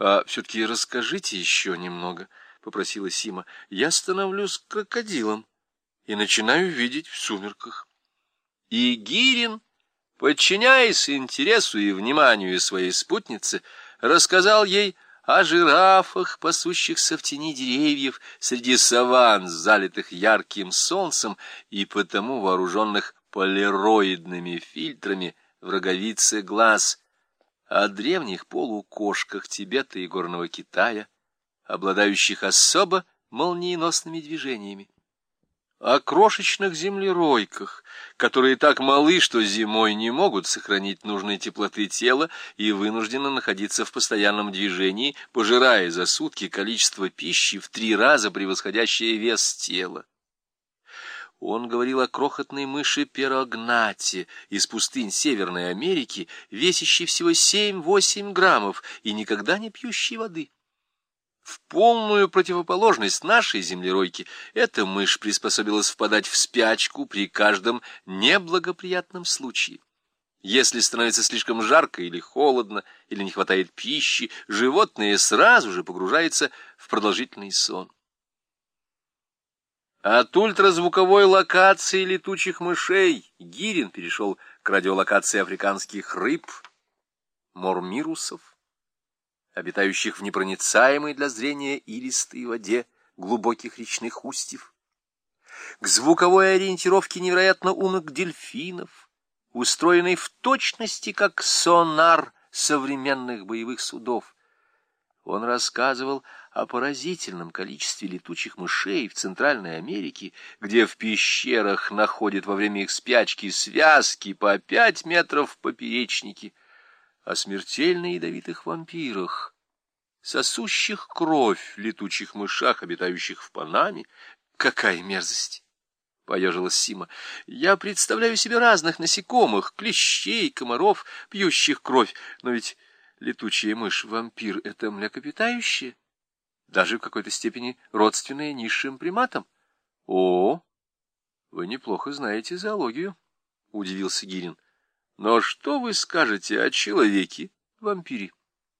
А все-таки расскажите еще немного, — попросила Сима. Я становлюсь крокодилом и начинаю видеть в сумерках. И Гирин, подчиняясь интересу и вниманию своей спутницы, рассказал ей о жирафах, пасущихся в тени деревьев среди саванн, залитых ярким солнцем и потому вооруженных полироидными фильтрами в роговице глаз, о древних полукошках Тибета и горного Китая, обладающих особо молниеносными движениями, о крошечных землеройках, которые так малы, что зимой не могут сохранить нужной теплоты тела и вынуждены находиться в постоянном движении, пожирая за сутки количество пищи в 3 раза превосходящее вес тела. Он говорил о крохотной мыши перогнате из пустынь Северной Америки, весящей всего 7-8 граммов и никогда не пьющей воды. В полную противоположность нашей землеройке эта мышь приспособилась впадать в спячку при каждом неблагоприятном случае. Если становится слишком жарко или холодно, или не хватает пищи, животное сразу же погружается в продолжительный сон. От ультразвуковой локации летучих мышей Гирин перешел к радиолокации африканских рыб, мормирусов, обитающих в непроницаемой для зрения илистой воде глубоких речных устьев, к звуковой ориентировке невероятно умных дельфинов, устроенной в точности как сонар современных боевых судов. Он рассказывал о поразительном количестве летучих мышей в Центральной Америке, где в пещерах находят во время их спячки связки по 5 метров в поперечнике, о смертельно ядовитых вампирах, сосущих кровь летучих мышах, обитающих в Панаме. Какая мерзость! — поежилась Сима. — Я представляю себе разных насекомых, клещей, комаров, пьющих кровь, но ведь летучая мышь-вампир — это млекопитающее, даже в какой-то степени родственное низшим приматам. — О, вы неплохо знаете зоологию, — удивился Гирин. — Но что вы скажете о человеке-вампире?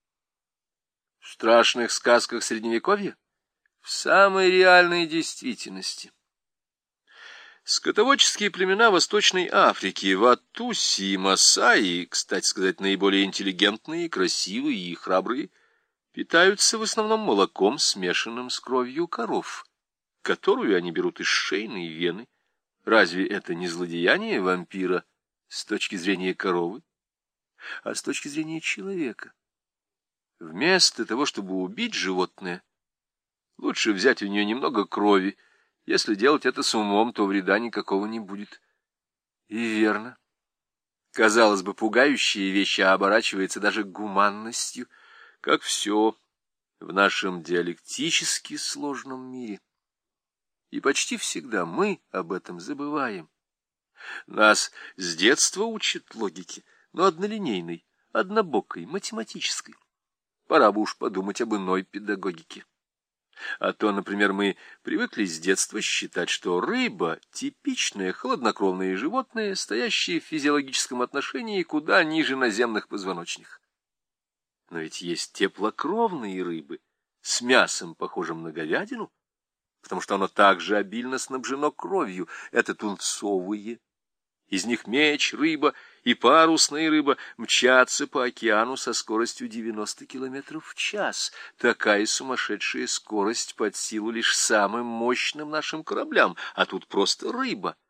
В страшных сказках Средневековья? В самой реальной действительности. Скотоводческие племена Восточной Африки, Ватуси и Масаи, кстати сказать, наиболее интеллигентные, красивые и храбрые, питаются в основном молоком, смешанным с кровью коров, которую они берут из шейной вены. Разве это не злодеяние вампира с точки зрения коровы, а с точки зрения человека? Вместо того, чтобы убить животное, лучше взять у нее немного крови. Если делать это с умом, то вреда никакого не будет. И верно. Казалось бы, пугающая вещь оборачивается даже гуманностью, как все в нашем диалектически сложном мире. И почти всегда мы об этом забываем. Нас с детства учат логике, но однолинейной, однобокой, математической. Пора бы уж подумать об иной педагогике. А то, например, мы привыкли с детства считать, что рыба — типичное хладнокровное животное, стоящее в физиологическом отношении куда ниже наземных позвоночных. Но ведь есть теплокровные рыбы с мясом, похожим на говядину, потому что оно также обильно снабжено кровью. Это тунцовые. Из них меч, рыба и парусная рыба мчатся по океану со скоростью 90 километров в час. Такая сумасшедшая скорость под силу лишь самым мощным нашим кораблям, а тут просто рыба.